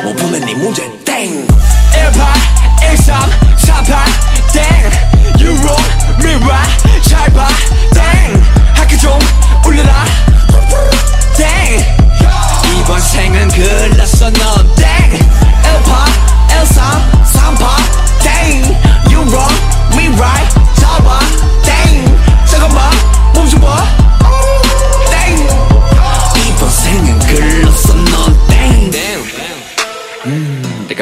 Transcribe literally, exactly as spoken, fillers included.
오 분은 네 문제 땡 일팔 일삼 사팔 땡